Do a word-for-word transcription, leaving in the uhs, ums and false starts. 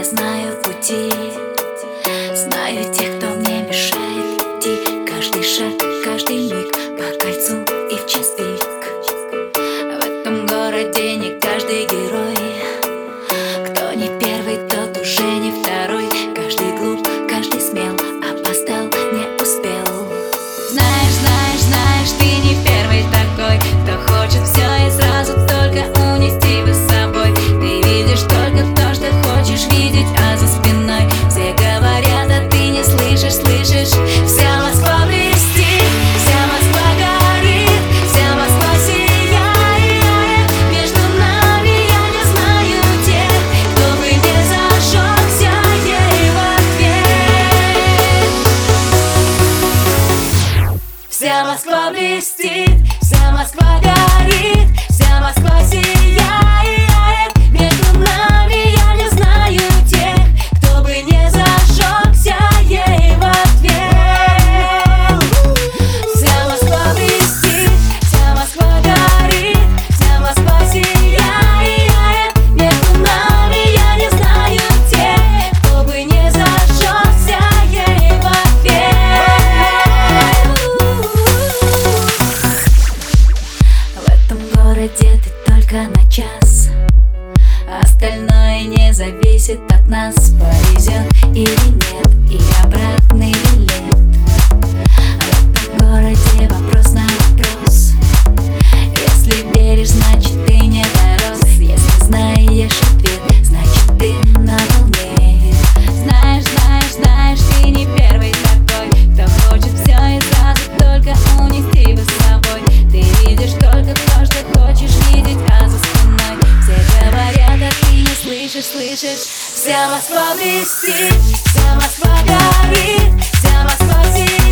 знаю пути, знаю тех, кто мне мешает идти. Каждый шаг, каждый миг по кольцу и в час пик. В этом городе не каждый герой. Кто не первый, тот уже не второй. Каждый глуп, каждый смел, опоздал, не успел. Знаешь, знаешь, знаешь, ты не первый такой, кто хочет все и сразу только унести бы с собой. Ты видишь только то, что хочешь видеть, а за спиной все говорят, а ты не слышишь, слышишь. Вся Москва блестит, вся Москва горит, вся Москва сияет. Между нами я не знаю тех, кто бы не зажегся ей в ответ. Вся Москва блестит, вся Москва горит, вся Москва сияет. Между нами я не знаю тех, кто бы не зажегся ей в ответ. Вся Москва блестит, вся Москва горит, вся Москва сияет. Между нами я не знаю тех, кто бы не зажегся ей в ответ. В этом городе ты только на час, остальное не зависит от нас. Повезет или нет, и обратный билет. В этом городе вопрос на вопрос. Если веришь, значит ты не дорос. Если знаешь ответ, значит ты на волне. Знаешь, знаешь, знаешь, ты не первый такой, кто хочет все и сразу только унести бы с собой. Ты видишь только то, что хочешь видеть, а за спиной все говорят, а ты не слышишь, слышишь. Вся Москва блестит, вся Москва горит, вся Москва сияет.